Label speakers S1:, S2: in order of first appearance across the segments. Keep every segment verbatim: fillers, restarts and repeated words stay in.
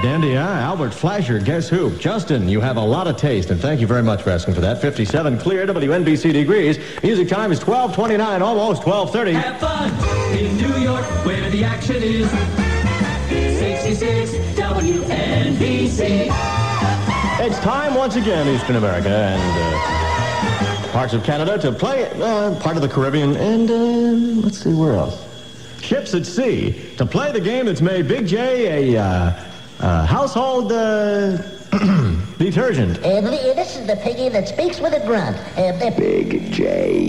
S1: dandy, huh? Albert Flasher, guess who? Justin, you have a lot of taste, and thank you very much for asking for that. fifty-seven clear, W N B C degrees. Music time is twelve twenty-nine, almost twelve thirty.
S2: Have fun in New York, where the action is. sixty-six W N B C.
S1: It's time once again, Eastern America and uh, parts of Canada, to play uh, part of the Caribbean, and uh, let's see, where else? Ships at sea, to play the game that's made Big J a uh, uh, household uh, detergent.
S3: Uh, this is the piggy that speaks with a grunt. Uh, uh,
S4: Big J.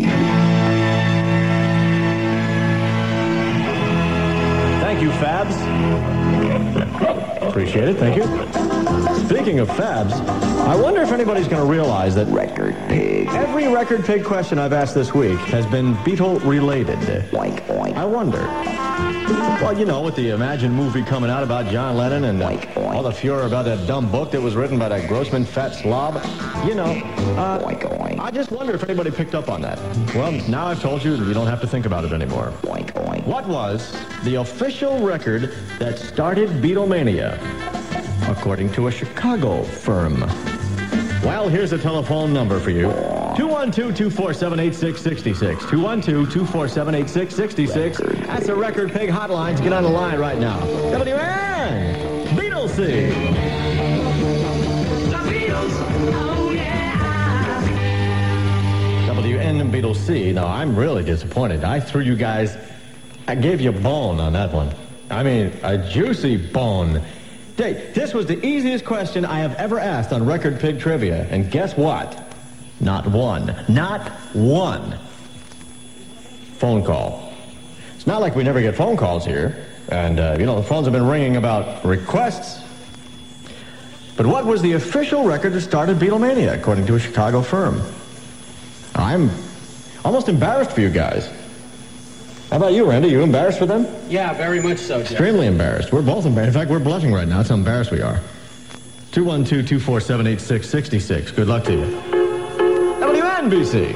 S1: Thank you, Fabs. Appreciate it, thank you. Speaking of Fabs, I wonder if anybody's going to realize that
S4: Record Pig.
S1: every Record Pig question I've asked this week has been Beatle-related.
S4: Oink, oink.
S1: I wonder. Well, you know, with the Imagine movie coming out about John Lennon and uh,
S4: Oink, oink.
S1: all the furor about that dumb book that was written by that Grossman fat slob, you know, uh,
S4: Oink, oink.
S1: I just wonder if anybody picked up on that. Well, now I've told you, you don't have to think about it anymore.
S4: Oink, oink.
S1: What was the official record that started Beatlemania, according to a Chicago firm? Well, here's a telephone number for you. two one two, two four seven, eight six six six. two one two, two four seven, eight six six six. That's a Record Pig hotline. Get on the line right now. W N Beatles.
S2: The Beatles, oh yeah.
S1: W N Beatles C. Now, I'm really disappointed. I threw you guys, I gave you a bone on that one. I mean, a juicy bone. Dave, this was the easiest question I have ever asked on Record Pig Trivia. And guess what? Not one. Not one phone call. It's not like we never get phone calls here. And, uh, you know, the phones have been ringing about requests. But what was the official record that started Beatlemania, according to a Chicago firm? I'm almost embarrassed for you guys. How about you, Randy? You embarrassed for them?
S5: Yeah, very much so, Jeff.
S1: Extremely embarrassed. We're both embarrassed. In fact, we're blushing right now. That's how embarrassed we are. two one two, two four seven, eight six six six. Good luck to you. W N B C.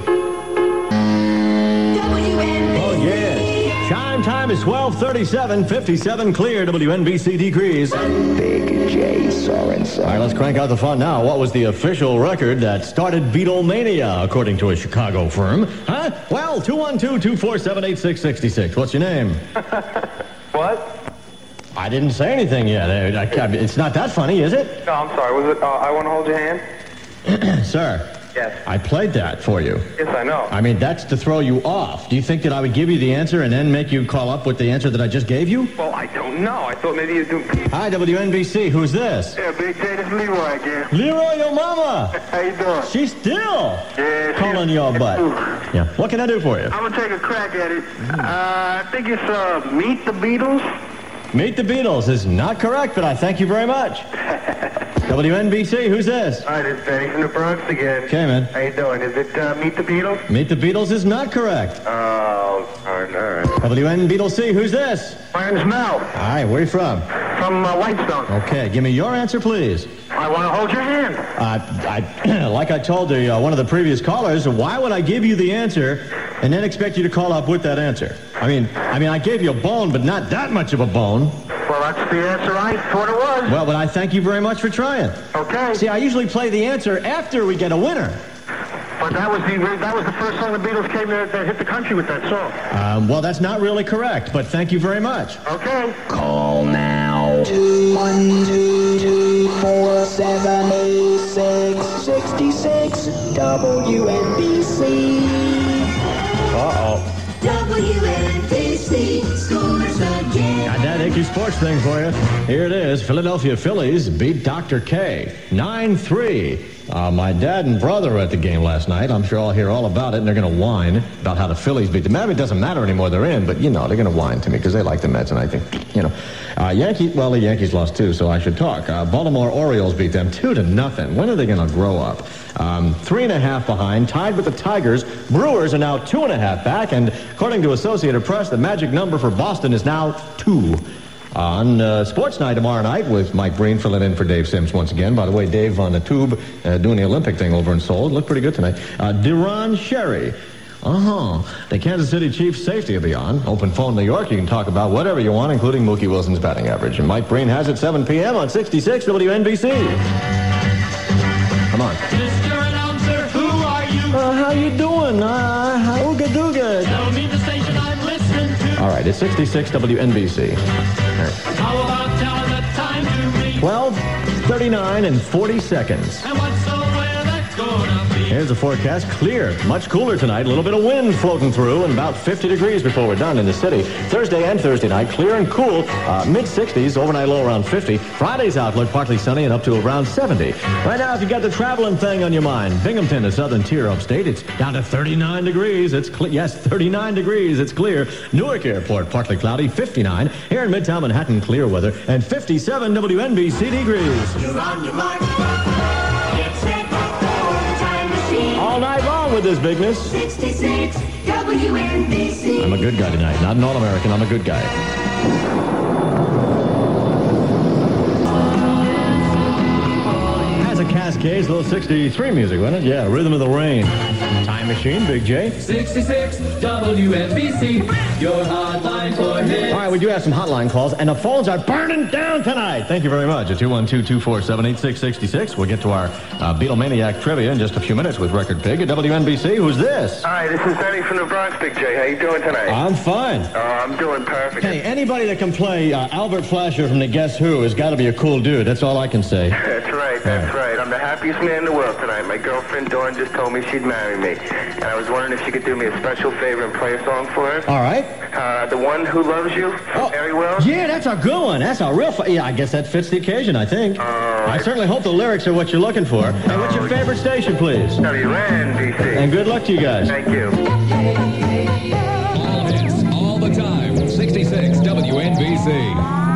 S1: Oh, yes. Chime time is twelve thirty-seven, fifty-seven clear, W N B C degrees.
S4: Big J Sorensen.
S1: All right, let's crank out the fun now. What was the official record that started Beatlemania, according to a Chicago firm? Huh? Well, two one two, two four seven, eight six six six. What's your name?
S6: What?
S1: I didn't say anything yet. I- I- It's not that funny, is it?
S6: No, I'm sorry. Was it, uh, I Want to Hold Your Hand?
S1: Sir,
S6: Yes.
S1: I played that for you.
S6: Yes, I know.
S1: I mean, that's to throw you off. Do you think that I would give you the answer and then make you call up with the answer that I just gave you?
S6: Well, I don't know. I thought maybe you'd do...
S1: Hi, W N B C. Who's this?
S6: Yeah, Big J, this is Leroy again.
S1: Leroy, your mama.
S6: How you doing?
S1: She's still
S6: Yeah, she-
S1: calling your butt. Yeah. What can I do for you?
S6: I'm going to take a crack at it. Uh, I think it's uh, Meet the Beatles.
S1: Meet the Beatles is not correct, but I thank you very much. W N B C, who's this?
S6: All right, it's Danny from the Bronx again.
S1: Okay, man.
S6: How you doing? Is it uh, Meet the Beatles?
S1: Meet the Beatles is not correct.
S6: Oh, all right, all right.
S1: W N Beatles C, who's this?
S6: My name's Mel
S1: All right, where are you from?
S6: from uh, Whitestone.
S1: Okay, give me your answer, please.
S6: I want to hold your hand.
S1: Uh, I, like I told the, uh, one of the previous callers, why would I give you the answer and then expect you to call up with that answer? I mean, I mean, I gave you a bone, but not that much of a bone.
S6: Well, that's the answer I thought it was.
S1: Well, but I thank you very much for trying.
S6: Okay.
S1: See, I usually play the answer after we get a winner.
S6: But that was the that was the first song the Beatles came to, to hit the country with that song.
S1: Um, well, that's not really correct, but thank you very much.
S6: Okay.
S4: Call now.
S7: Two one two two four seven eight six sixty six W N B C.
S1: Uh-oh.
S2: W N B C scores again.
S1: Got that Icky Sports thing for you. Here it is. Philadelphia Phillies beat Doctor K nine three. Uh, my dad and brother were at the game last night. I'm sure I'll hear all about it, and they're going to whine about how the Phillies beat them. I mean, it doesn't matter anymore. They're in, but, you know, they're going to whine to me because they like the Mets, and I think, you know. Uh, Yankees, well, the Yankees lost, too, so I should talk. Uh, Baltimore Orioles beat them two to nothing. When are they going to grow up? Um, three and a half behind, tied with the Tigers. Brewers are now two and a half back, and according to Associated Press, the magic number for Boston is now two. On uh, Sports Night tomorrow night with Mike Breen filling in for Dave Sims once again. By the way, Dave on the tube uh, doing the Olympic thing over in Seoul. Looked pretty good tonight. Uh, Deron Sherry Uh-huh. The Kansas City Chiefs safety will be on. Open phone New York. You can talk about whatever you want, including Mookie Wilson's batting average. And Mike Breen has it seven p.m. on sixty-six W N B C. Come on.
S5: Mister Announcer, who are you?
S1: Uh, how you doing? Uh, ooga dooga.
S5: Tell me the station I'm listening to.
S1: All right, it's sixty-six W N B C.
S5: How about telling the time to me?
S1: twelve thirty-nine and forty seconds.
S5: And what's the weather gonna be?
S1: Here's the forecast. Clear. Much cooler tonight. A little bit of wind floating through and about fifty degrees before we're done in the city. Thursday and Thursday night, clear and cool. Uh, mid sixties, overnight low around fifty. Friday's outlook, partly sunny and up to around seventy. Right now, if you got the traveling thing on your mind, Binghamton, the southern tier upstate, it's down to thirty-nine degrees. It's clear. Yes, thirty-nine degrees. It's clear. Newark Airport, partly cloudy, fifty-nine. Here in Midtown Manhattan, clear weather, and fifty-seven W N B C degrees.
S2: You're on your mark. Get set for the time machine.
S1: All night long with this bigness.
S2: sixty-six W N B C.
S1: I'm a good guy tonight. Not an all-American. I'm a good guy. Has a Cascades, little sixty-three music, wasn't it? Yeah, Rhythm of the Rain. Time Machine, Big J.
S5: sixty-six W N B C, your hotline for hits.
S1: All right, we do have some hotline calls, and the phones are burning down tonight. Thank you very much. At two one two, two four seven, eight six six six. We'll get to our uh, Beatlemaniac trivia in just a few minutes with Record Pig at W N B C. Who's this?
S6: Hi, this is Benny from the Bronx, Big J. How you doing tonight?
S1: I'm fine.
S6: Oh, I'm doing perfect.
S1: Hey, anybody that can play uh, Albert Flasher from the Guess Who has got to be a cool dude. That's all I can say.
S6: That's right, that's right. I'm the happiest man in the world tonight. My girlfriend Dawn just told me she'd marry me. And I was wondering if she could do me a special favor and play a song for her.
S1: All right.
S6: Uh, the One Who Loves You from Harry Wells.
S1: Yeah, that's a good one. That's a real... Fu- yeah, I guess that fits the occasion, I think.
S6: Uh,
S1: I certainly hope the lyrics are what you're looking for. And what's your favorite station, please?
S6: W N B C.
S1: And good luck to you guys.
S6: Thank you.
S8: All hits, all the time. sixty-six W N B C.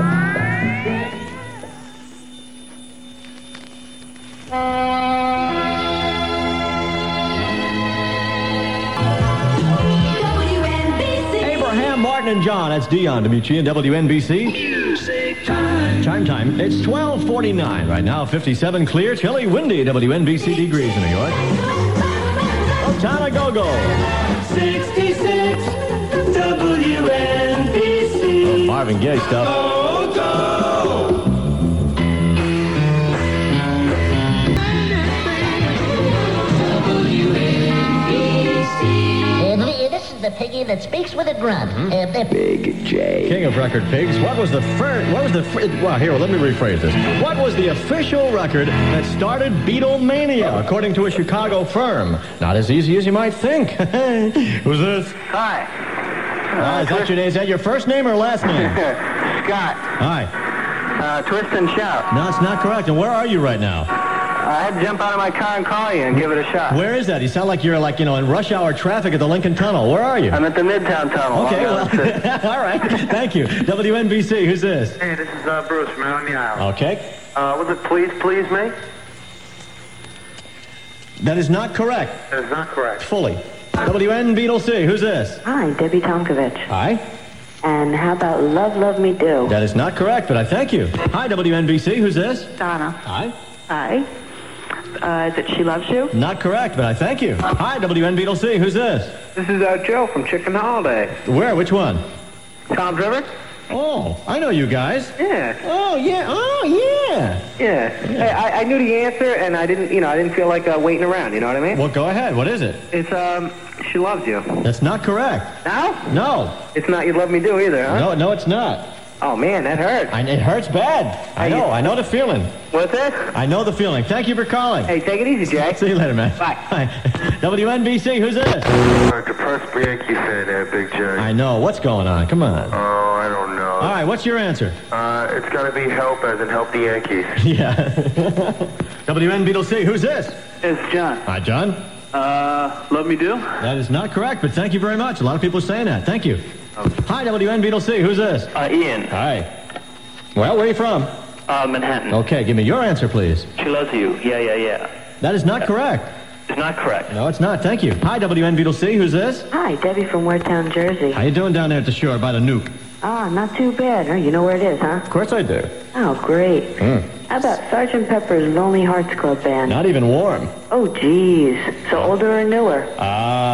S2: W N B C.
S1: Abraham, Martin, and John. That's Dion to meet you in W N B C.
S2: Music time.
S1: Chime time. It's twelve forty-nine right now. fifty-seven clear, chilly, windy. W N B C degrees in New York. Oh, time to go-go.
S2: sixty-six W N B C.
S1: Marvin Gaye stuff.
S2: Go, go. W N B C.
S3: Uh, this is the piggy that speaks with a grunt. Uh, uh,
S4: Big J.
S1: King of record pigs. What was the first? What was the? Fir- well, here, let me rephrase this. What was the official record that started Beatlemania, according to a Chicago firm? Not as easy as you might think. Who's this?
S6: Hi.
S1: Uh, is that your name? Is that your first name or last name?
S6: Scott.
S1: Hi.
S6: Uh, twist and shout.
S1: No, it's not correct. And where are you right now?
S6: I had to jump out of my car and call you and give it a shot.
S1: Where is that? You sound like you're like you know in rush hour traffic at the Lincoln Tunnel. Where are you?
S6: I'm at the Midtown Tunnel.
S1: Okay,
S6: Long
S1: well,
S6: Island City.
S1: all right. Thank you. W N B C. Who's this?
S6: Hey, this is uh, Bruce from out on the aisle.
S1: Okay.
S6: Uh, was it Please Please Me?
S1: That is not correct.
S6: That is not correct.
S1: Fully. W N Beetle C. Who's this?
S9: Hi, Debbie Tomkovich.
S1: Hi.
S9: And how about Love, Love Me Do?
S1: That is not correct, but I thank you. Hi, W N B C. Who's this?
S9: Donna.
S1: Hi.
S9: Hi. Uh, is it She Loves You?
S1: Not correct, but I thank you. Hi, W N Beetle C. Who's this?
S6: This is uh, Joe from Chicken Holiday.
S1: Where? Which one?
S6: Tom's River?
S1: Oh, I know you guys.
S6: Yeah.
S1: Oh, yeah. Oh, yeah.
S6: Yeah. Hey, I, I knew the answer, and I didn't, you know, I didn't feel like uh, waiting around. You know what I mean?
S1: Well, go ahead. What is it?
S6: It's um, She Loves You.
S1: That's not correct.
S6: No?
S1: No.
S6: It's not You Love Me Do either, huh?
S1: No, no, it's not.
S6: Oh man, that hurts.
S1: I, it hurts bad. I know. I know the feeling.
S6: What's it?
S1: I know the feeling. Thank you for calling.
S6: Hey, take it easy, Jack.
S1: See you later, man.
S6: Bye.
S1: Bye. W N B C. Who's this?
S6: Uh, depressed Yankee fan there, Big J.
S1: I know. What's going on? Come on.
S6: Oh, I don't know.
S1: All right. What's your answer?
S6: Uh, it's got to be Help, as in Help the Yankees.
S1: Yeah. W N Beetle C. Who's this?
S6: It's John.
S1: Hi, John.
S6: Uh, Love Me Do?
S1: That is not correct, but thank you very much. A lot of people are saying that. Thank you. Hi, W N Beetle C. Who's this?
S6: Uh, Ian.
S1: Hi. Well, where are you from?
S6: Uh, Manhattan.
S1: Okay, give me your answer, please.
S6: She Loves You. Yeah, yeah, yeah.
S1: That is not correct.
S6: It's not correct.
S1: No, it's not. Thank you. Hi, W N Beetle C. Who's this?
S9: Hi, Debbie from Waretown, Jersey.
S1: How you doing down there at the shore by the nuke?
S9: Ah, not too bad. Huh? You know where it is, huh?
S1: Of course I do.
S9: Oh, great.
S1: Mm.
S9: How about Sergeant Pepper's Lonely Hearts Club Band?
S1: Not even warm.
S9: Oh, geez. So older or newer?
S1: Uh,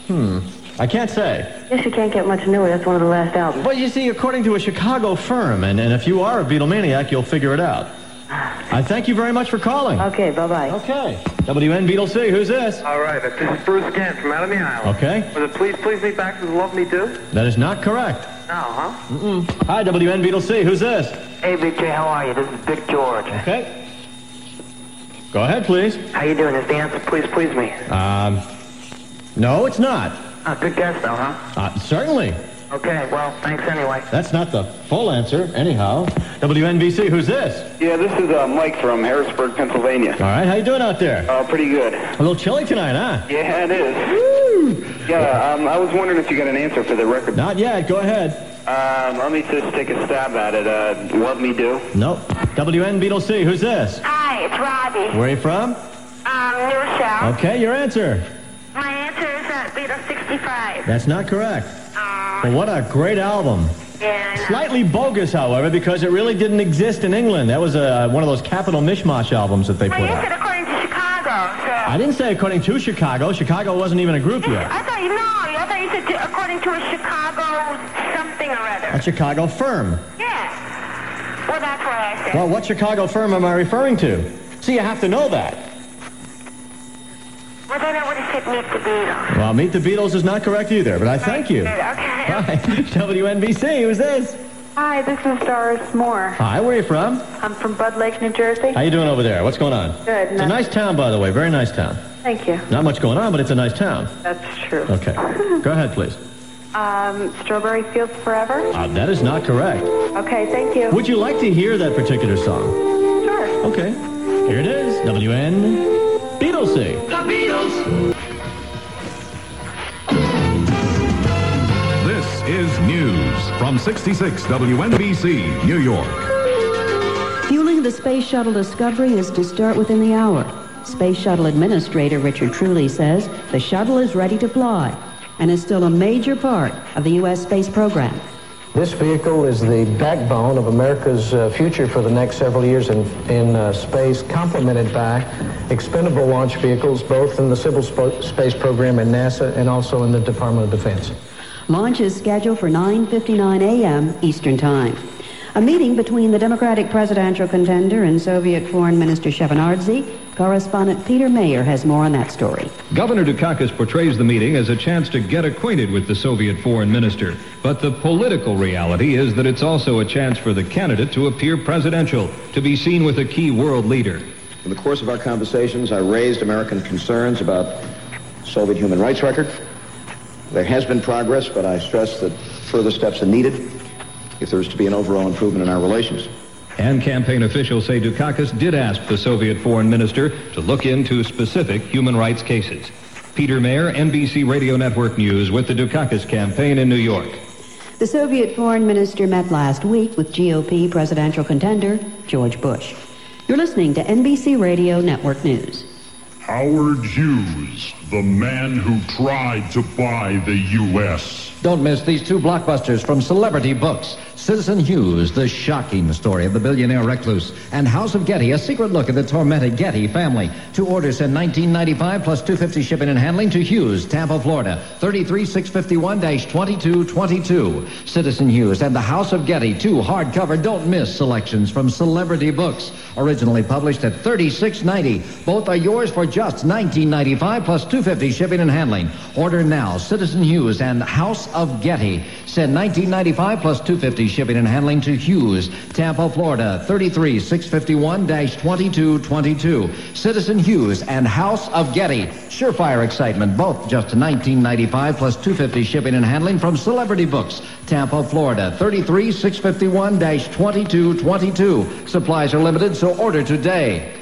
S1: Hmm. I can't say.
S9: Guess you can't get much newer. That's one of the last albums.
S1: Well, you see, according to a Chicago firm, and, and if you are a Beatlemaniac, you'll figure it out. I thank you very much for calling.
S9: Okay, bye-bye.
S1: Okay. W N Beatle C, who's this?
S6: All right, this is Bruce Gant from Out of the Island.
S1: Okay.
S6: Was it Please Please Me Back to Love Me Do?
S1: That is not correct.
S6: No, huh?
S1: Mm-mm. Hi, W N Beatle C, who's this?
S6: Hey, Big J, how are you? This is Big George.
S1: Okay. Go ahead, please.
S6: How you doing? Is the answer Please Please Me?
S1: Um, no, it's not.
S6: Oh, good guess, though, huh?
S1: Uh, certainly.
S6: Okay, well, thanks anyway.
S1: That's not the full answer, anyhow. W N B C, who's this?
S6: Yeah, this is uh, Mike from Harrisburg, Pennsylvania.
S1: All right, how you doing out there?
S6: Uh, pretty good.
S1: A little chilly tonight, huh?
S6: Yeah, it is. Woo! Yeah, um, I was wondering if you got an answer for the record.
S1: Not yet, go ahead.
S6: Um, let me just take a stab at it. Uh, Love Me Do?
S1: Nope. W N Beatle C, who's this?
S10: Hi, it's Robbie.
S1: Where are you from?
S10: Um, New Rochelle.
S1: Okay, your answer.
S10: My answer is uh, Beatles sixty-five.
S1: That's not correct.
S10: Uh,
S1: Well, what a great album.
S10: yeah, I know.
S1: Slightly bogus, however, because it really didn't exist in England. That was uh, one of those Capital Mishmash albums that they
S10: Well,
S1: put
S10: you
S1: out.
S10: said according to Chicago, so...
S1: I didn't say according to Chicago. Chicago wasn't even a group yet.
S10: I thought you know. I thought you said to, according to a Chicago something or other.
S1: A Chicago firm.
S10: Yeah. Well, that's what I said.
S1: Well, what Chicago firm am I referring to? See, you have to know that.
S10: Well, then I would have said Meet the Beatles.
S1: Well, Meet the Beatles is not correct either, but I thank you.
S10: Okay.
S1: Hi, W N B C, who's this?
S9: Hi, this is Doris Moore.
S1: Hi, where are you from?
S9: I'm from Bud Lake, New Jersey.
S1: How you doing over there? What's going on?
S9: Good.
S1: It's a nice town, by the way. Very nice town.
S9: Thank you.
S1: Not much going on, but it's a nice town.
S9: That's true.
S1: Okay. Go ahead, please.
S9: Um, Strawberry Fields Forever?
S1: Uh, that is not correct.
S9: Okay, thank you.
S1: Would you like to hear that particular song?
S9: Sure.
S1: Okay. Here it is. W N Beatles C.
S5: The Beatles.
S8: This is news from sixty-six W N B C, New York.
S11: Fueling the Space Shuttle Discovery is to start within the hour. Space Shuttle Administrator Richard Truly says the shuttle is ready to fly and is still a major part of the U S space program.
S12: This vehicle is the backbone of America's uh, future for the next several years in, in uh, space, complemented by expendable launch vehicles, both in the civil sp- space program at NASA and also in the Department of Defense.
S11: Launch is scheduled for nine fifty-nine a.m. Eastern Time. A meeting between the Democratic presidential contender and Soviet Foreign Minister Shevardnadze. Correspondent Peter Mayer has more on that story.
S8: Governor Dukakis portrays the meeting as a chance to get acquainted with the Soviet foreign minister. But the political reality is that it's also a chance for the candidate to appear presidential, to be seen with a key world leader.
S13: In the course of our conversations, I raised American concerns about Soviet human rights record. There has been progress, but I stress that further steps are needed if there is to be an overall improvement in our relations.
S8: And campaign officials say Dukakis did ask the Soviet foreign minister to look into specific human rights cases. Peter Mayer, N B C Radio Network News, with the Dukakis campaign in New York.
S11: The Soviet foreign minister met last week with G O P presidential contender George Bush. You're listening to N B C Radio Network News.
S14: Howard Hughes, the man who tried to buy the U S
S15: Don't miss these two blockbusters from Celebrity Books. Citizen Hughes, the shocking story of the billionaire recluse, and House of Getty, a secret look at the tormented Getty family. Two orders in nineteen ninety-five plus two hundred fifty shipping and handling to Hughes, Tampa, Florida, thirty-three six fifty-one dash twenty-two twenty-two. Citizen Hughes and the House of Getty, two hardcover don't miss selections from Celebrity Books, originally published at thirty-six ninety. Both are yours for just nineteen ninety-five plus two hundred fifty shipping and handling. Order now. Citizen Hughes and House of Getty. Send nineteen ninety-five plus two hundred fifty shipping and handling to Hughes, Tampa, Florida, thirty-three six fifty-one dash twenty-two twenty-two. Citizen Hughes and House of Getty. Surefire excitement, both just nineteen ninety-five plus two hundred fifty shipping and handling from Celebrity Books, Tampa, Florida, thirty-three six fifty-one dash twenty-two twenty-two. Supplies are limited, so order today.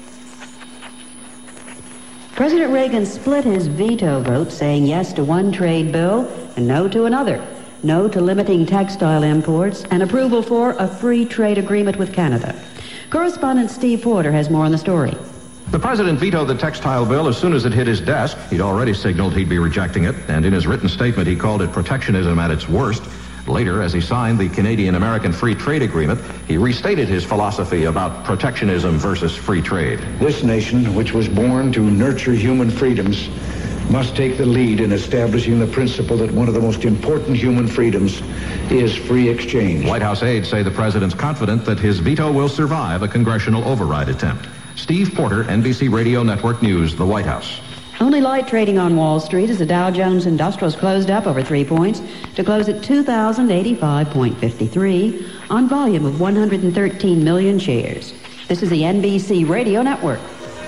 S11: President Reagan split his veto vote, saying yes to one trade bill and no to another. No to limiting textile imports, and approval for a free trade agreement with Canada. Correspondent Steve Porter has more on the story.
S16: The president vetoed the textile bill as soon as it hit his desk. He'd already signaled he'd be rejecting it, and in his written statement he called it protectionism at its worst. Later, as he signed the Canadian-American Free Trade Agreement, he restated his philosophy about protectionism versus free trade.
S17: This nation, which was born to nurture human freedoms, must take the lead in establishing the principle that one of the most important human freedoms is free exchange.
S16: White House aides say the president's confident that his veto will survive a congressional override attempt. Steve Porter, N B C Radio Network News, the White House.
S11: Only light trading on Wall Street as the Dow Jones Industrials closed up over three points to close at two thousand eighty-five point five three on volume of one hundred thirteen million shares. This is the N B C Radio Network.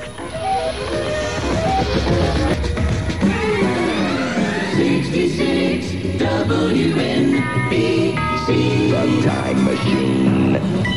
S2: sixty-six W N B C.
S4: The Time Machine.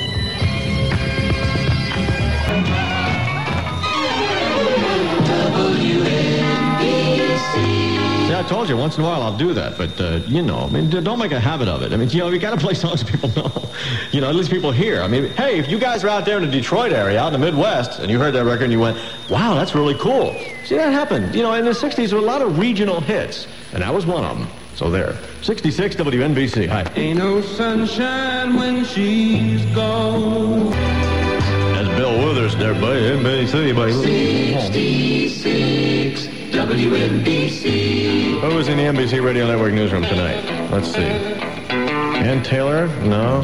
S2: W N B C.
S1: See, I told you, once in a while I'll do that, but, uh, you know, I mean, don't make a habit of it. I mean, you know, you got to play songs people know. You know, at least people hear. I mean, hey, if you guys are out there in the Detroit area, out in the Midwest, and you heard that record and you went, wow, that's really cool. See, that happened. You know, in the sixties, there were a lot of regional hits, and that was one of them. So there. sixty-six W N B C. Hi.
S2: Ain't no sunshine when she's gone.
S1: That's Bill Withers there, by N B C. By
S2: sixty-six W N B C.
S1: Who was in the N B C Radio Network newsroom tonight? Let's see. Ann Taylor? No.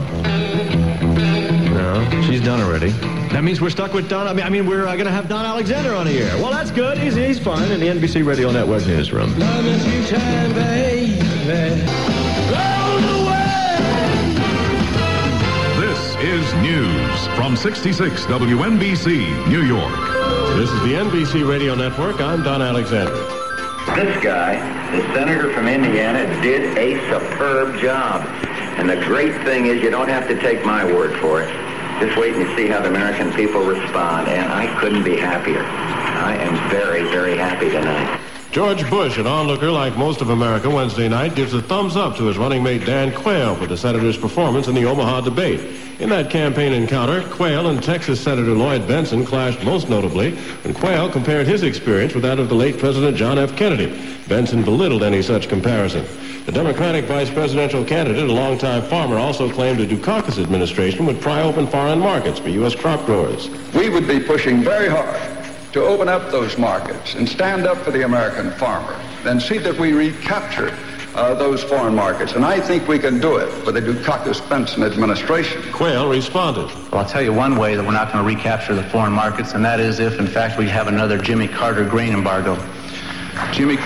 S1: No. She's done already. That means we're stuck with Don. I mean, I mean we're uh, going to have Don Alexander on the air. Well, that's good. He's, he's fine in the N B C Radio Network newsroom.
S2: Love is you time, baby. Roll away.
S14: This is news from sixty-six W N B C, New York.
S1: This is the N B C Radio Network. I'm Don Alexander.
S18: This guy, the senator from Indiana, did a superb job. And the great thing is you don't have to take my word for it. Just wait and see how the American people respond. And I couldn't be happier. I am very, very happy tonight.
S19: George Bush, an onlooker like most of America Wednesday night, gives a thumbs up to his running mate Dan Quayle for the senator's performance in the Omaha debate. In that campaign encounter, Quayle and Texas Senator Lloyd Benson clashed most notably when Quayle compared his experience with that of the late President John F. Kennedy. Benson belittled any such comparison. The Democratic vice presidential candidate, a longtime farmer, also claimed the Dukakis administration would pry open foreign markets for U S crop growers.
S20: We would be pushing very hard to open up those markets and stand up for the American farmer and see that we recapture uh, those foreign markets. And I think we can do it with the Dukakis-Benson administration.
S19: Quayle responded.
S21: Well, I'll tell you one way that we're not going to recapture the foreign markets, and that is if, in fact, we have another Jimmy Carter grain embargo.
S20: Jimmy...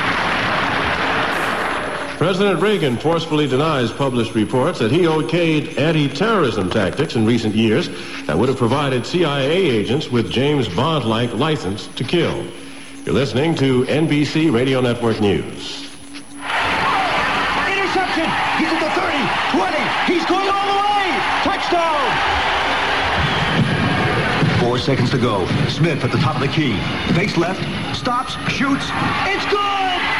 S19: President Reagan forcefully denies published reports that he okayed anti-terrorism tactics in recent years that would have provided C I A agents with James Bond-like license to kill. You're listening to N B C Radio Network News.
S2: Interception! He's at the thirty, twenty, he's going all the way! Touchdown!
S22: Four seconds to go. Smith at the top of the key. Fakes left, stops, shoots.
S2: It's good!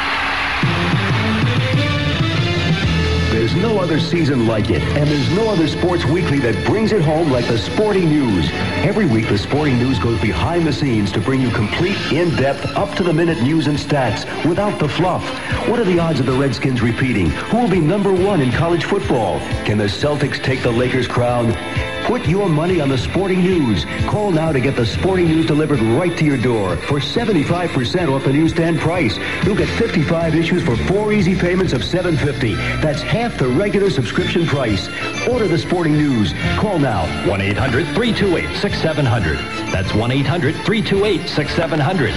S23: There's no other season like it, and there's no other sports weekly that brings it home like the Sporting News. Every week, the Sporting News goes behind the scenes to bring you complete, in-depth, up-to-the-minute news and stats without the fluff. What are the odds of the Redskins repeating? Who will be number one in college football? Can the Celtics take the Lakers' crown? Put your money on the Sporting News. Call now to get the Sporting News delivered right to your door for seventy-five percent off the newsstand price. You'll get fifty-five issues for four easy payments of seven dollars and fifty cents. That's half the regular subscription price. Order the Sporting News. Call now.
S24: one eight hundred three two eight six seven zero zero. That's one eight hundred three two eight six seven zero zero.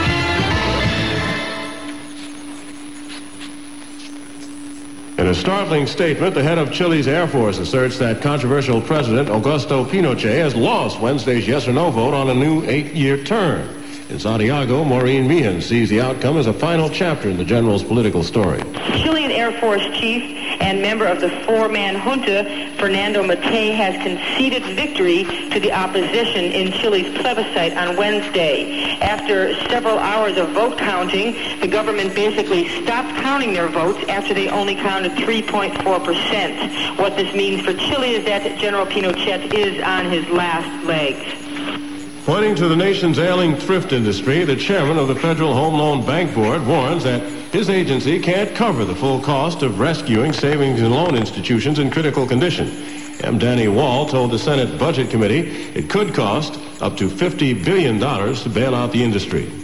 S19: In a startling statement, the head of Chile's Air Force asserts that controversial President Augusto Pinochet has lost Wednesday's yes or no vote on a new eight-year term. In Santiago, Maureen Meehan sees the outcome as a final chapter in the general's political story.
S25: Chilean Air Force Chief and member of the four-man junta, Fernando Matei, has conceded victory to the opposition in Chile's plebiscite on Wednesday. After several hours of vote counting, the government basically stopped counting their votes after they only counted three point four percent. What this means for Chile is that General Pinochet is on his last legs.
S19: Pointing to the nation's ailing thrift industry, the chairman of the Federal Home Loan Bank Board warns that his agency can't cover the full cost of rescuing savings and loan institutions in critical condition. M. Danny Wall told the Senate Budget Committee it could cost up to fifty billion dollars to bail out the industry.